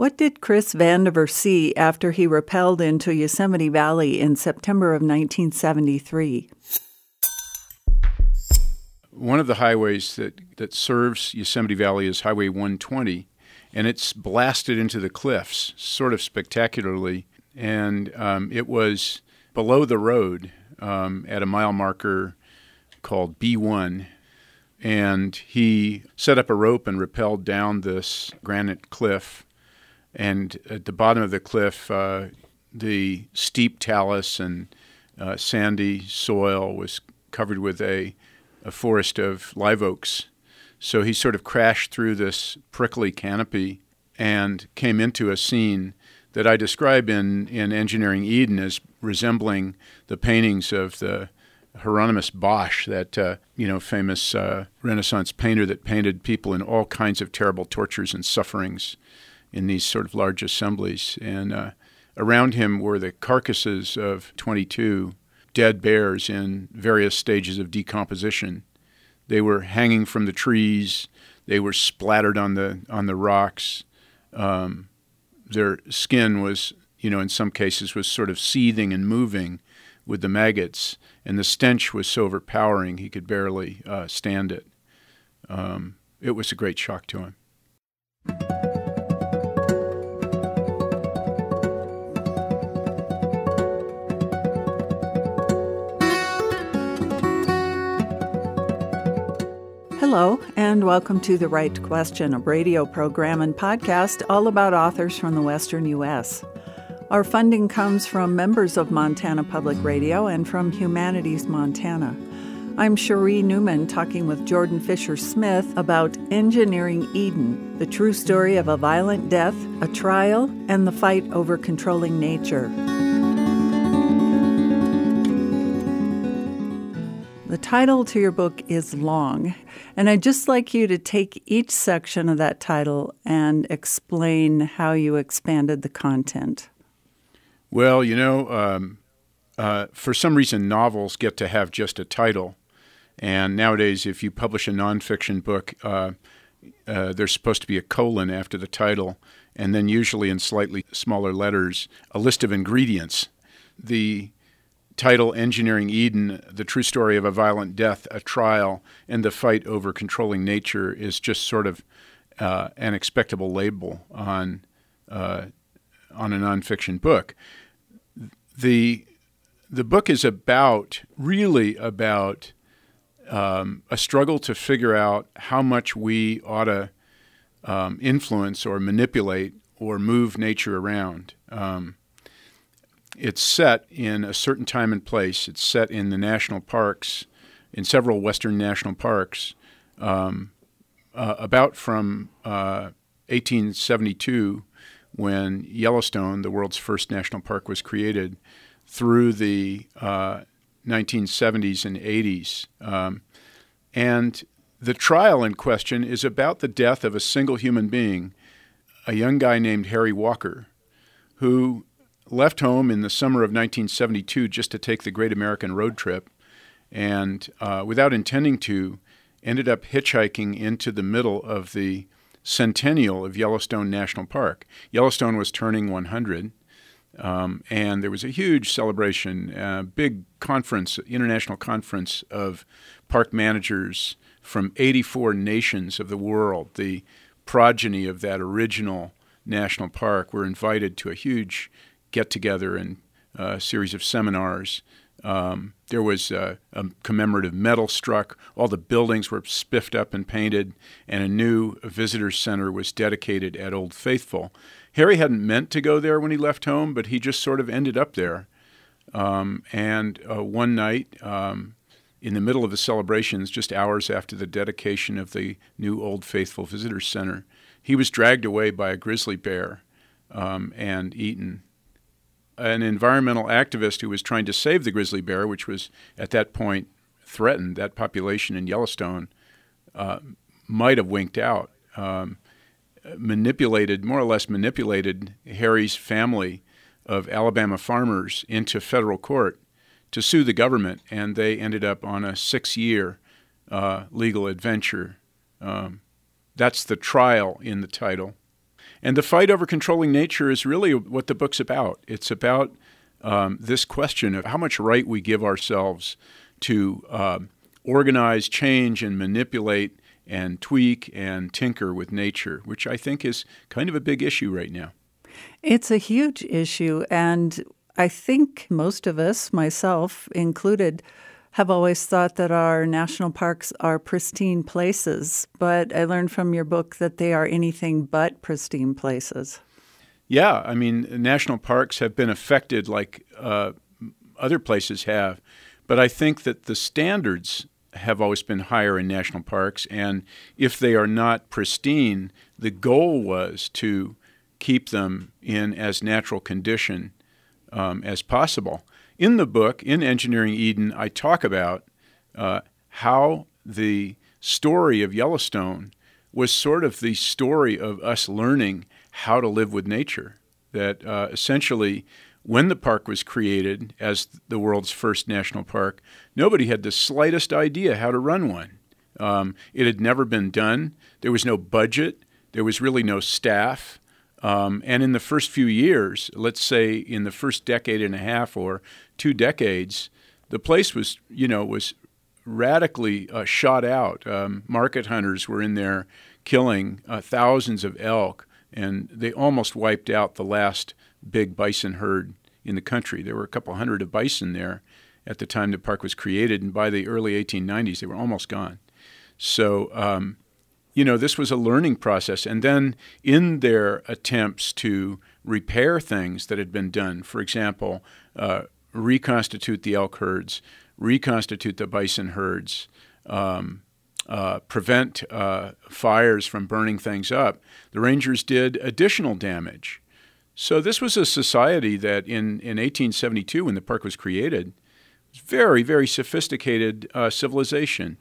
What did Chris Vandiver see after he rappelled into Yosemite Valley in September of 1973? One of the highways that serves Yosemite Valley is Highway 120, and it's blasted into the cliffs sort of spectacularly. And it was below the road at a mile marker called B1. And he set up a rope and rappelled down this granite cliff. And at the bottom of the cliff, the steep talus and sandy soil was covered with a forest of live oaks. So he sort of crashed through this prickly canopy and came into a scene that I describe in Engineering Eden as resembling the paintings of the Hieronymus Bosch, that famous Renaissance painter that painted people in all kinds of terrible tortures and sufferings in these sort of large assemblies. And around him were the carcasses of 22 dead bears in various stages of decomposition. They were hanging from the trees. They were splattered on the rocks. Their skin was, in some cases, was sort of seething and moving with the maggots, and the stench was so overpowering he could barely stand it. It was a great shock to him. Hello, and welcome to The Right Question, a radio program and podcast all about authors from the Western U.S. Our funding comes from members of Montana Public Radio and from Humanities Montana. I'm Cherie Newman talking with Jordan Fisher-Smith about Engineering Eden, the true story of a violent death, a trial, and the fight over controlling nature. The title to your book is long, and I'd just like you to take each section of that title and explain how you expanded the content. Well, for some reason, novels get to have just a title. And nowadays, if you publish a nonfiction book, there's supposed to be a colon after the title, and then usually in slightly smaller letters, a list of ingredients. The title, Engineering Eden, the true story of a violent death, a trial, and the fight over controlling nature is just sort of an expectable label on a nonfiction book. The book is really about a struggle to figure out how much we ought to influence or manipulate or move nature around. It's set in a certain time and place. It's set in the national parks, in several western national parks, about from 1872, when Yellowstone, the world's first national park, was created, through the 1970s and 80s. And the trial in question is about the death of a single human being, a young guy named Harry Walker, who left home in the summer of 1972 just to take the Great American Road Trip, and without intending to, ended up hitchhiking into the middle of the centennial of Yellowstone National Park. Yellowstone was turning 100, and there was a huge celebration, a big conference, international conference of park managers from 84 nations of the world. The progeny of that original national park were invited to a huge get-together and a series of seminars. There was a commemorative medal struck. All the buildings were spiffed up and painted, and a new visitor center was dedicated at Old Faithful. Harry hadn't meant to go there when he left home, but he just sort of ended up there. And one night, in the middle of the celebrations, just hours after the dedication of the new Old Faithful Visitor Center, he was dragged away by a grizzly bear and eaten. An environmental activist who was trying to save the grizzly bear, which was at that point threatened, that population in Yellowstone, might have winked out, more or less manipulated Harry's family of Alabama farmers into federal court to sue the government, and they ended up on a 6-year legal adventure. That's the trial in the title. And the fight over controlling nature is really what the book's about. It's about this question of how much right we give ourselves to organize, change, and manipulate and tweak and tinker with nature, which I think is kind of a big issue right now. It's a huge issue, and I think most of us, myself included, have always thought that our national parks are pristine places, but I learned from your book that they are anything but pristine places. Yeah, I mean, national parks have been affected like other places have, but I think that the standards have always been higher in national parks, and if they are not pristine, the goal was to keep them in as natural condition as possible. In the book, in Engineering Eden, I talk about how the story of Yellowstone was sort of the story of us learning how to live with nature, that essentially when the park was created as the world's first national park, nobody had the slightest idea how to run one. It had never been done. There was no budget. There was really no staff. And in the first few years, let's say in the first decade and a half or 2 decades, the place was radically shot out. Market hunters were in there killing thousands of elk, and they almost wiped out the last big bison herd in the country. There were a couple hundred of bison there at the time the park was created, and by the early 1890s, they were almost gone. So, this was a learning process. And then in their attempts to repair things that had been done, for example, reconstitute the elk herds, reconstitute the bison herds, prevent fires from burning things up, the Rangers did additional damage. So this was a society that in 1872, when the park was created, was very, very sophisticated civilization.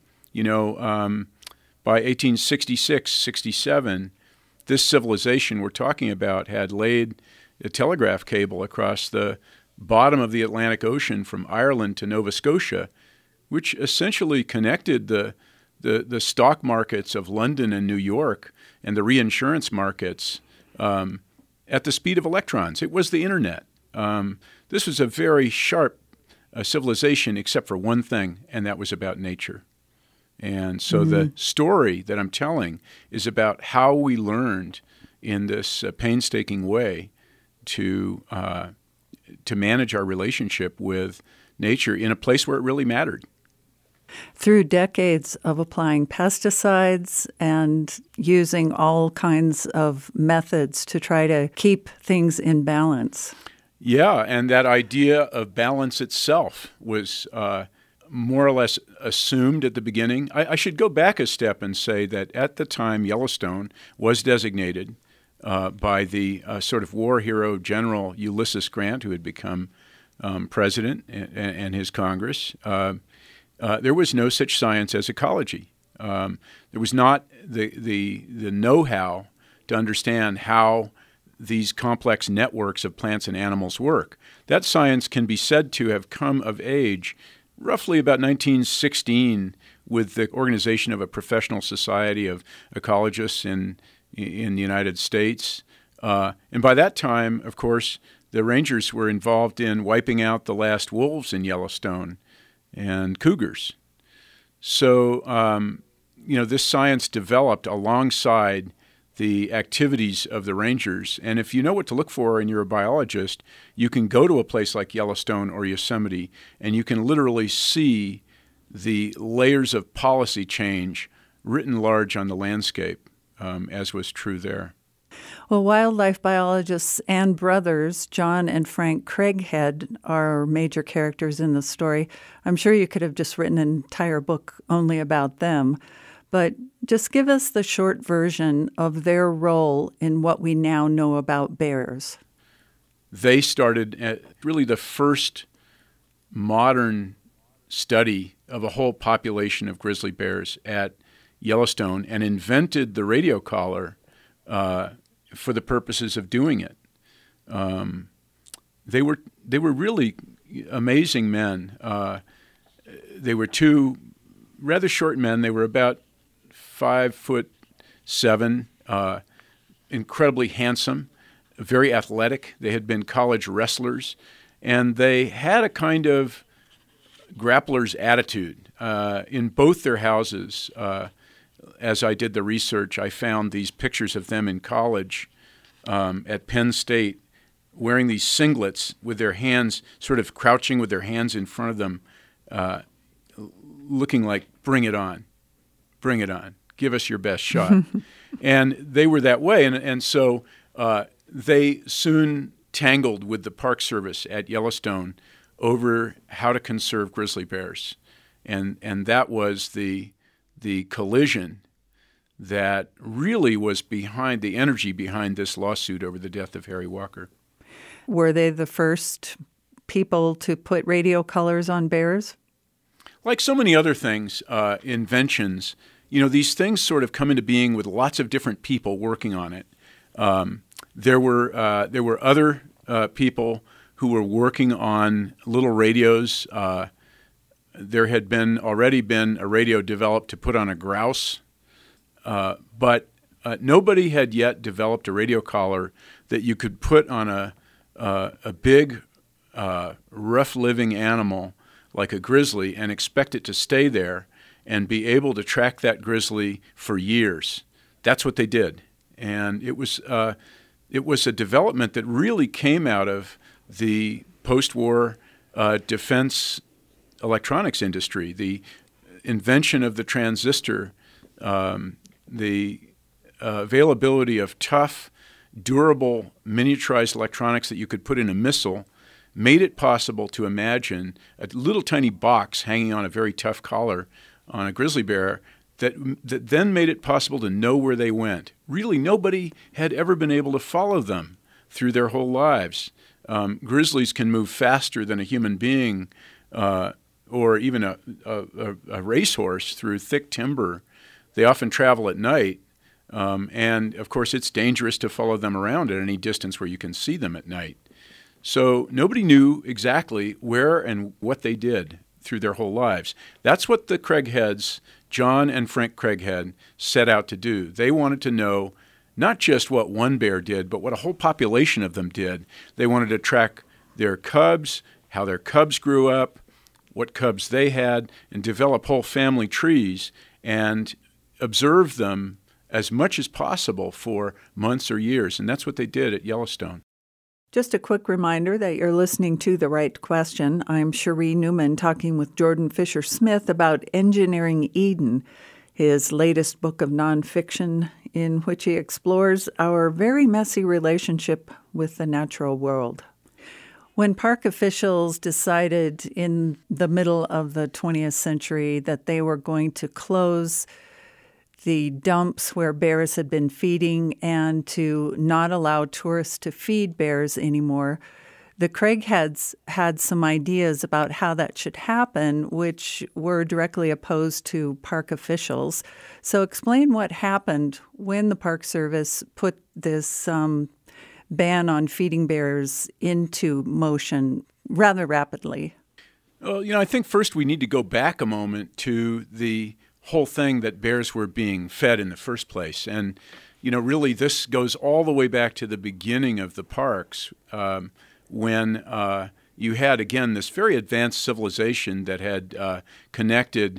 By 1866, 67, this civilization we're talking about had laid a telegraph cable across the bottom of the Atlantic Ocean from Ireland to Nova Scotia, which essentially connected the stock markets of London and New York and the reinsurance markets at the speed of electrons. It was the internet. This was a very sharp civilization, except for one thing, and that was about nature. And so the story that I'm telling is about how we learned in this painstaking way to manage our relationship with nature in a place where it really mattered. Through decades of applying pesticides and using all kinds of methods to try to keep things in balance. Yeah, and that idea of balance itself was more or less assumed at the beginning. I should go back a step and say that at the time Yellowstone was designated by the sort of war hero General Ulysses Grant, who had become president, and his Congress, there was no such science as ecology. There was not the know-how to understand how these complex networks of plants and animals work. That science can be said to have come of age roughly about 1916 with the organization of a professional society of ecologists in the United States. And by that time, of course, the Rangers were involved in wiping out the last wolves in Yellowstone and cougars. So, this science developed alongside the activities of the Rangers. And if you know what to look for and you're a biologist, you can go to a place like Yellowstone or Yosemite, and you can literally see the layers of policy change written large on the landscape, as was true there. Well, wildlife biologists and brothers, John and Frank Craighead, are major characters in the story. I'm sure you could have just written an entire book only about them. But just give us the short version of their role in what we now know about bears. They started at really the first modern study of a whole population of grizzly bears at Yellowstone and invented the radio collar for the purposes of doing it. They were really amazing men. They were two rather short men. They were about 5'7", incredibly handsome, very athletic. They had been college wrestlers, and they had a kind of grappler's attitude. In both their houses, as I did the research, I found these pictures of them in college at Penn State wearing these singlets with their hands, sort of crouching with their hands in front of them, looking like, bring it on, give us your best shot. And they were that way. And so they soon tangled with the Park Service at Yellowstone over how to conserve grizzly bears. And that was the collision that really was behind the energy behind this lawsuit over the death of Harry Walker. Were they the first people to put radio colors on bears? Like so many other things, inventions, these things sort of come into being with lots of different people working on it. There were other people who were working on little radios. There had already been a radio developed to put on a grouse, but nobody had yet developed a radio collar that you could put on a big, rough-living animal like a grizzly and expect it to stay there and be able to track that grizzly for years. That's what they did, and it was a development that really came out of the post-war defense electronics industry, the invention of the transistor, the availability of tough, durable, miniaturized electronics that you could put in a missile made it possible to imagine a little tiny box hanging on a very tough collar on a grizzly bear that then made it possible to know where they went. Really, nobody had ever been able to follow them through their whole lives. Grizzlies can move faster than a human being or even a racehorse through thick timber. They often travel at night, and of course it's dangerous to follow them around at any distance where you can see them at night. So nobody knew exactly where and what they did through their whole lives. That's what the Craigheads, John and Frank Craighead, set out to do. They wanted to know not just what one bear did, but what a whole population of them did. They wanted to track their cubs, how their cubs grew up, what cubs they had, and develop whole family trees and observe them as much as possible for months or years. And that's what they did at Yellowstone. Just a quick reminder that you're listening to The Right Question. I'm Cherie Newman talking with Jordan Fisher-Smith about Engineering Eden, his latest book of nonfiction in which he explores our very messy relationship with the natural world. When park officials decided in the middle of the 20th century that they were going to close the dumps where bears had been feeding and to not allow tourists to feed bears anymore, the Craigheads had some ideas about how that should happen, which were directly opposed to park officials. So explain what happened when the Park Service put this ban on feeding bears into motion rather rapidly. Well, I think first we need to go back a moment to the whole thing that bears were being fed in the first place. And, really this goes all the way back to the beginning of the parks when you had, again, this very advanced civilization that had connected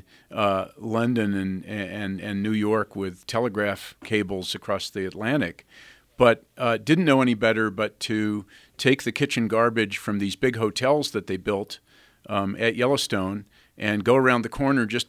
London and New York with telegraph cables across the Atlantic, but didn't know any better but to take the kitchen garbage from these big hotels that they built at Yellowstone and go around the corner just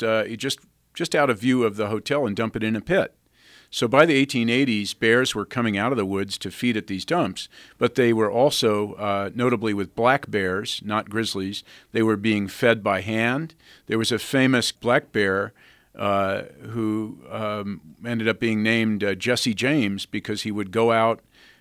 out of view of the hotel and dump it in a pit. So by the 1880s, bears were coming out of the woods to feed at these dumps, but they were also, notably with black bears, not grizzlies, they were being fed by hand. There was a famous black bear who ended up being named Jesse James because he would go out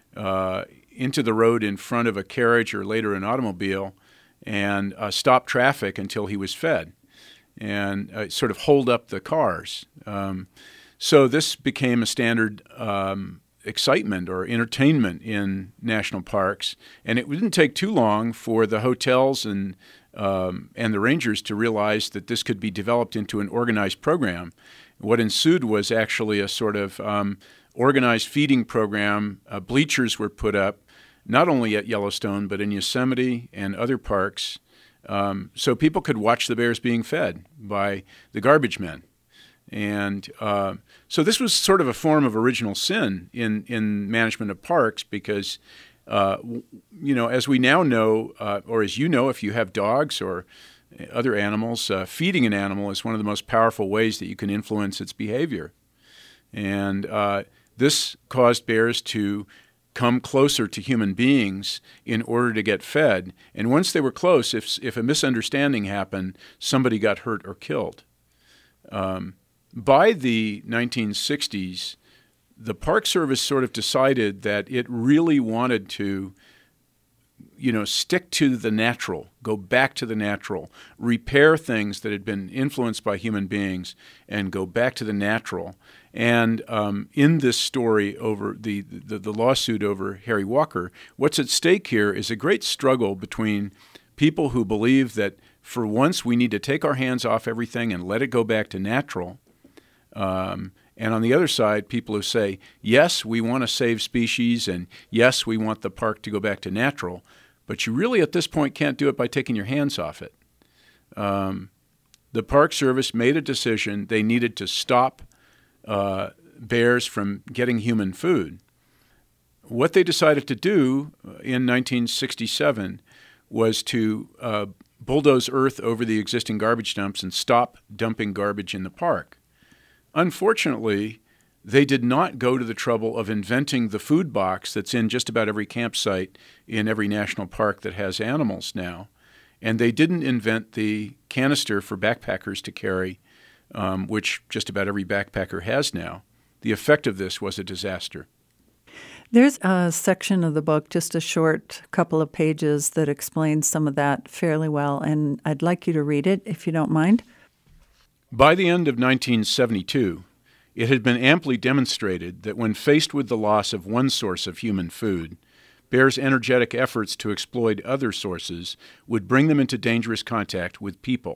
into the road in front of a carriage or later an automobile and stop traffic until he was fed and sort of hold up the cars. So this became a standard excitement or entertainment in national parks, and it didn't take too long for the hotels and the rangers to realize that this could be developed into an organized program. What ensued was actually a sort of organized feeding program. Bleachers were put up, not only at Yellowstone, but in Yosemite and other parks, so people could watch the bears being fed by the garbage men. And so this was sort of a form of original sin in management of parks because, as we now know, or as you know, if you have dogs or other animals, feeding an animal is one of the most powerful ways that you can influence its behavior. And this caused bears to come closer to human beings in order to get fed. And once they were close, if a misunderstanding happened, somebody got hurt or killed. By the 1960s, the Park Service sort of decided that it really wanted to, stick to the natural, go back to the natural, repair things that had been influenced by human beings, and go back to the natural. And in this story over the lawsuit over Harry Walker, what's at stake here is a great struggle between people who believe that for once we need to take our hands off everything and let it go back to natural. And on the other side, people who say, yes, we want to save species, and yes, we want the park to go back to natural, but you really at this point can't do it by taking your hands off it. The Park Service made a decision they needed to stop bears from getting human food. What they decided to do in 1967 was to bulldoze earth over the existing garbage dumps and stop dumping garbage in the park. Unfortunately, they did not go to the trouble of inventing the food box that's in just about every campsite in every national park that has animals now. And they didn't invent the canister for backpackers to carry, which just about every backpacker has now. The effect of this was a disaster. There's a section of the book, just a short couple of pages, that explains some of that fairly well, and I'd like you to read it, if you don't mind. By the end of 1972, it had been amply demonstrated that when faced with the loss of one source of human food, bears' energetic efforts to exploit other sources would bring them into dangerous contact with people.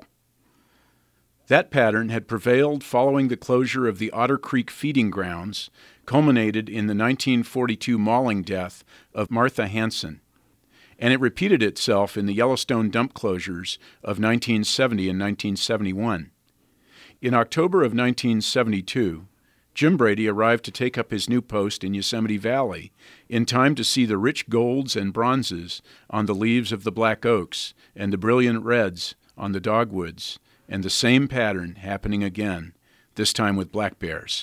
That pattern had prevailed following the closure of the Otter Creek feeding grounds, culminated in the 1942 mauling death of Martha Hansen, and it repeated itself in the Yellowstone dump closures of 1970 and 1971. In October of 1972, Jim Brady arrived to take up his new post in Yosemite Valley in time to see the rich golds and bronzes on the leaves of the black oaks and the brilliant reds on the dogwoods, and the same pattern happening again, this time with black bears.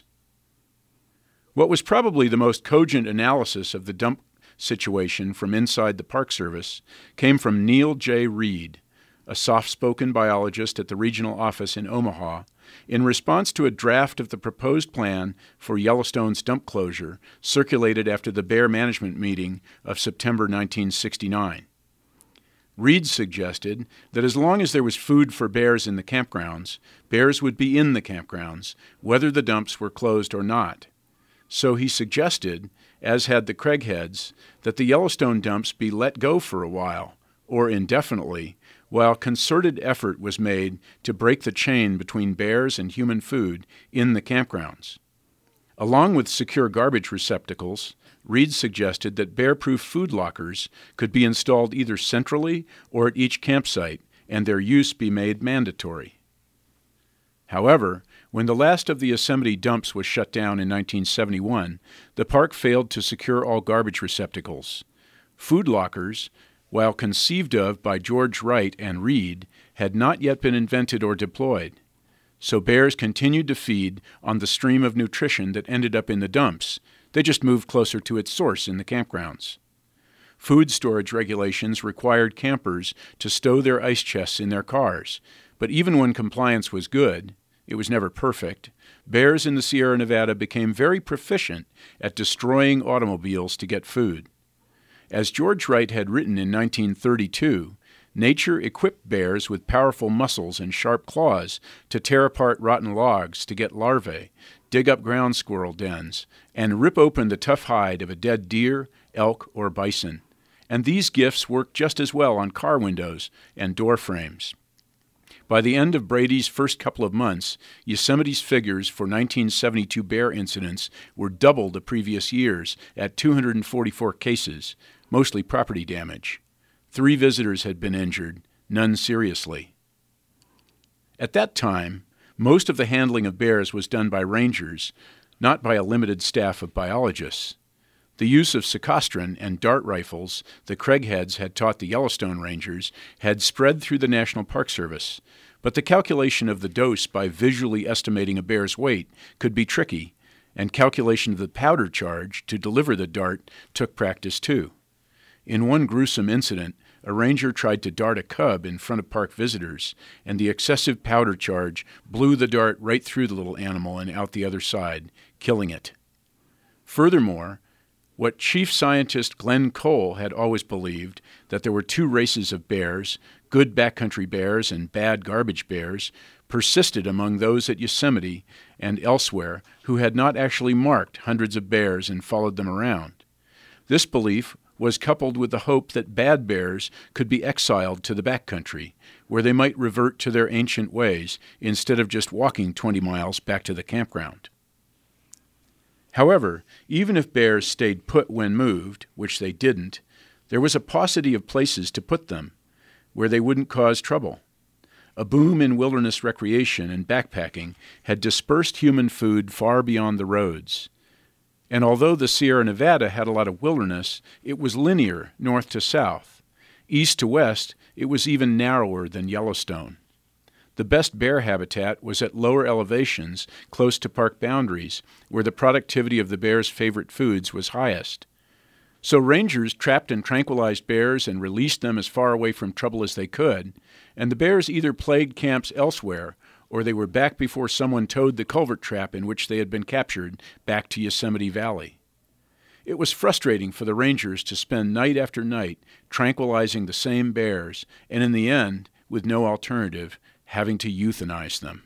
What was probably the most cogent analysis of the dump situation from inside the Park Service came from Neil J. Reed, a soft-spoken biologist at the regional office in Omaha, in response to a draft of the proposed plan for Yellowstone's dump closure circulated after the bear management meeting of September 1969. Reed suggested that as long as there was food for bears in the campgrounds, bears would be in the campgrounds, whether the dumps were closed or not. So he suggested, as had the Craigheads, that the Yellowstone dumps be let go for a while, or indefinitely, while concerted effort was made to break the chain between bears and human food in the campgrounds. Along with secure garbage receptacles, Reed suggested that bear-proof food lockers could be installed either centrally or at each campsite, and their use be made mandatory. However, when the last of the Yosemite dumps was shut down in 1971, the park failed to secure all garbage receptacles. Food lockers, while conceived of by George Wright and Reed, had not yet been invented or deployed. So bears continued to feed on the stream of nutrition that ended up in the dumps. They just moved closer to its source in the campgrounds. Food storage regulations required campers to stow their ice chests in their cars, but even when compliance was good, it was never perfect, bears in the Sierra Nevada became very proficient at destroying automobiles to get food. As George Wright had written in 1932, nature equipped bears with powerful muscles and sharp claws to tear apart rotten logs to get larvae, dig up ground squirrel dens, and rip open the tough hide of a dead deer, elk, or bison. And these gifts worked just as well on car windows and door frames. By the end of Brady's first couple of months, Yosemite's figures for 1972 bear incidents were double the previous years at 244 cases, mostly property damage. 3 visitors had been injured, none seriously. At that time, most of the handling of bears was done by rangers, not by a limited staff of biologists. The use of sequestration and dart rifles the Craigheads had taught the Yellowstone Rangers had spread through the National Park Service, but the calculation of the dose by visually estimating a bear's weight could be tricky, and calculation of the powder charge to deliver the dart took practice too. In one gruesome incident, a ranger tried to dart a cub in front of park visitors, and the excessive powder charge blew the dart right through the little animal and out the other side, killing it. Furthermore, what Chief Scientist Glenn Cole had always believed, that there were 2 races of bears, good backcountry bears and bad garbage bears, persisted among those at Yosemite and elsewhere who had not actually marked hundreds of bears and followed them around. This belief was coupled with the hope that bad bears could be exiled to the backcountry, where they might revert to their ancient ways instead of just walking 20 miles back to the campground. However, even if bears stayed put when moved, which they didn't, there was a paucity of places to put them, where they wouldn't cause trouble. A boom in wilderness recreation and backpacking had dispersed human food far beyond the roads. And although the Sierra Nevada had a lot of wilderness, it was linear north to south. East to west, it was even narrower than Yellowstone. The best bear habitat was at lower elevations close to park boundaries, where the productivity of the bear's favorite foods was highest. So rangers trapped and tranquilized bears and released them as far away from trouble as they could, and the bears either plagued camps elsewhere or they were back before someone towed the culvert trap in which they had been captured back to Yosemite Valley. It was frustrating for the rangers to spend night after night tranquilizing the same bears, and in the end, with no alternative, having to euthanize them.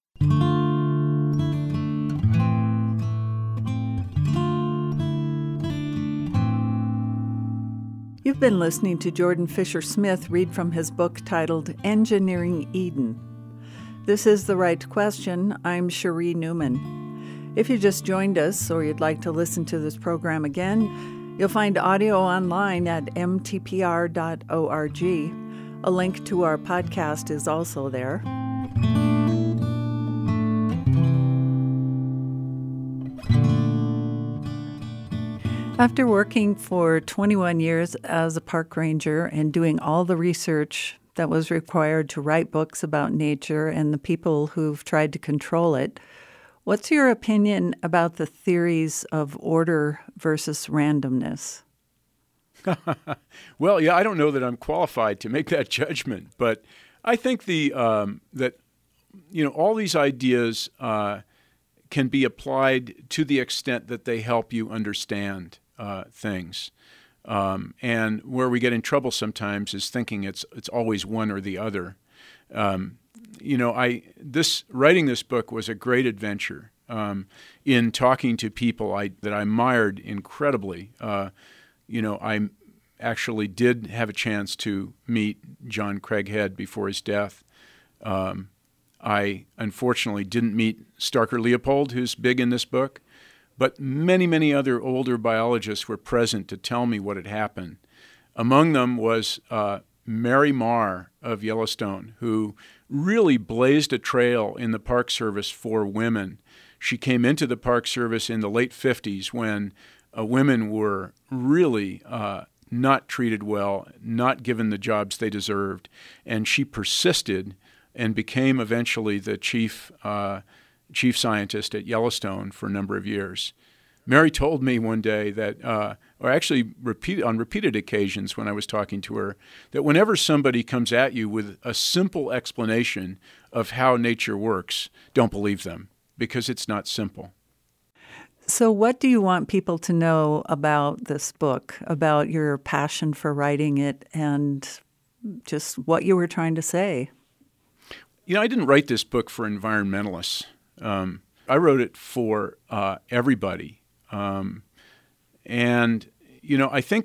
You've been listening to Jordan Fisher-Smith read from his book titled Engineering Eden. This is The Right Question. I'm Cherie Newman. If you just joined us or you'd like to listen to this program again, you'll find audio online at mtpr.org. A link to our podcast is also there. After working for 21 years as a park ranger and doing all the research that was required to write books about nature and the people who've tried to control it, what's your opinion about the theories of order versus randomness? Well, yeah, I don't know that I'm qualified to make that judgment, but I think that all these ideas can be applied to the extent that they help you understand things. And where we get in trouble sometimes is thinking it's always one or the other. Writing this book was a great adventure in talking to people that I admired incredibly. I actually did have a chance to meet John Craighead before his death. I unfortunately didn't meet Starker Leopold, who's big in this book, but many, many other older biologists were present to tell me what had happened. Among them was Mary Marr of Yellowstone, who really blazed a trail in the Park Service for women. She came into the Park Service in the late 50s when women were really not treated well, not given the jobs they deserved, and she persisted and became eventually the chief scientist at Yellowstone for a number of years. Mary told me one day that, on repeated occasions when I was talking to her, that whenever somebody comes at you with a simple explanation of how nature works, don't believe them, because it's not simple. So what do you want people to know about this book, about your passion for writing it, and just what you were trying to say? I didn't write this book for environmentalists. I wrote it for everybody. I think that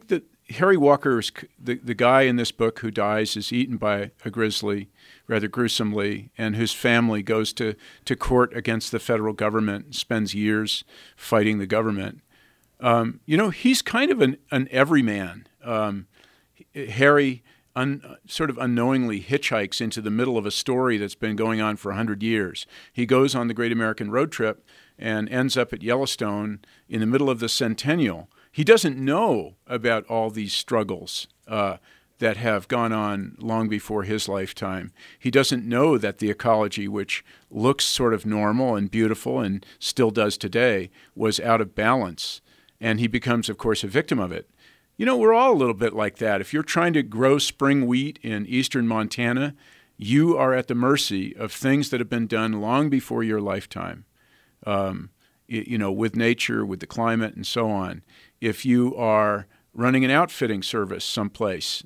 Harry Walker is the guy in this book who dies, is eaten by a grizzly rather gruesomely, and whose family goes to court against the federal government and spends years fighting the government. He's kind of an everyman. Harry sort of unknowingly hitchhikes into the middle of a story that's been going on for 100 years. He goes on the Great American Road Trip and ends up at Yellowstone in the middle of the centennial. He doesn't know about all these struggles that have gone on long before his lifetime. He doesn't know that the ecology, which looks sort of normal and beautiful and still does today, was out of balance. And he becomes, of course, a victim of it. We're all a little bit like that. If you're trying to grow spring wheat in eastern Montana, you are at the mercy of things that have been done long before your lifetime, with nature, with the climate, and so on. If you are running an outfitting service someplace,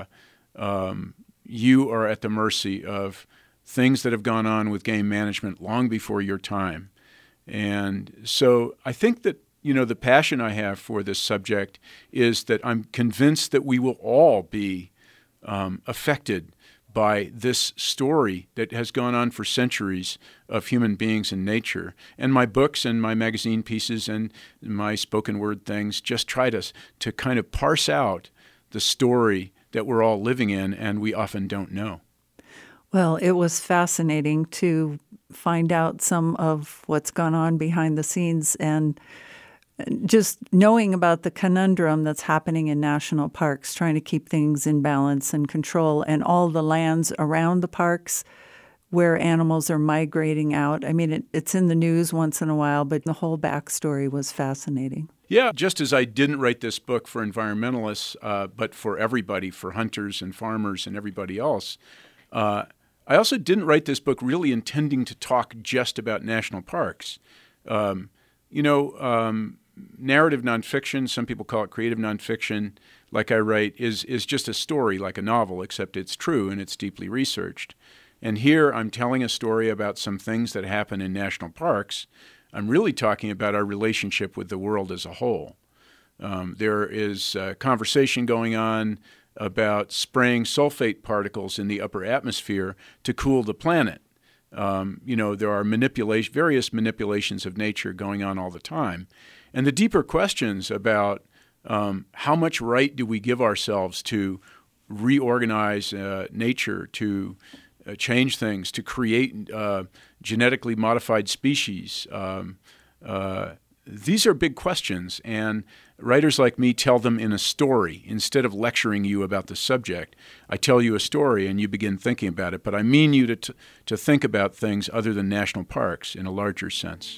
you are at the mercy of things that have gone on with game management long before your time. And so I think that the passion I have for this subject is that I'm convinced that we will all be affected by this story that has gone on for centuries of human beings and nature. And my books and my magazine pieces and my spoken word things just try to kind of parse out the story that we're all living in and we often don't know. Well, it was fascinating to find out some of what's gone on behind the scenes and just knowing about the conundrum that's happening in national parks, trying to keep things in balance and control, and all the lands around the parks where animals are migrating out. I mean, it's in the news once in a while, but the whole backstory was fascinating. Yeah, just as I didn't write this book for environmentalists, but for everybody, for hunters and farmers and everybody else, I also didn't write this book really intending to talk just about national parks. Narrative nonfiction, some people call it creative nonfiction, like I write, is just a story like a novel, except it's true and it's deeply researched. And here I'm telling a story about some things that happen in national parks. I'm really talking about our relationship with the world as a whole. There is a conversation going on about spraying sulfate particles in the upper atmosphere to cool the planet. There are various manipulations of nature going on all the time. And the deeper questions about how much right do we give ourselves to reorganize nature, to change things, to create genetically modified species. These are big questions, and writers like me tell them in a story. Instead of lecturing you about the subject, I tell you a story and you begin thinking about it. But I mean you to think about things other than national parks in a larger sense.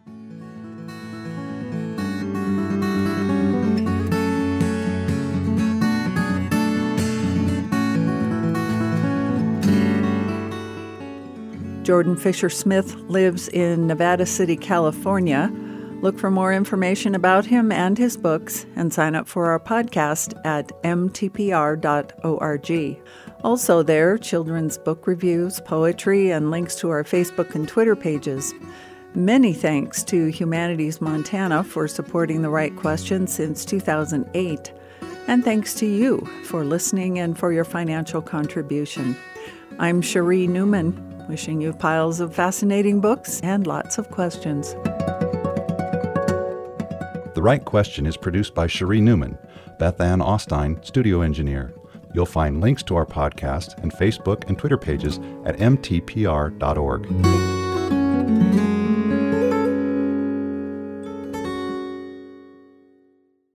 Jordan Fisher-Smith lives in Nevada City, California. Look for more information about him and his books and sign up for our podcast at mtpr.org. Also there, children's book reviews, poetry, and links to our Facebook and Twitter pages. Many thanks to Humanities Montana for supporting The Right Question since 2008. And thanks to you for listening and for your financial contribution. I'm Cherie Newman, wishing you piles of fascinating books and lots of questions. The Right Question is produced by Cherie Newman, Beth Ann Austin, studio engineer. You'll find links to our podcast and Facebook and Twitter pages at mtpr.org.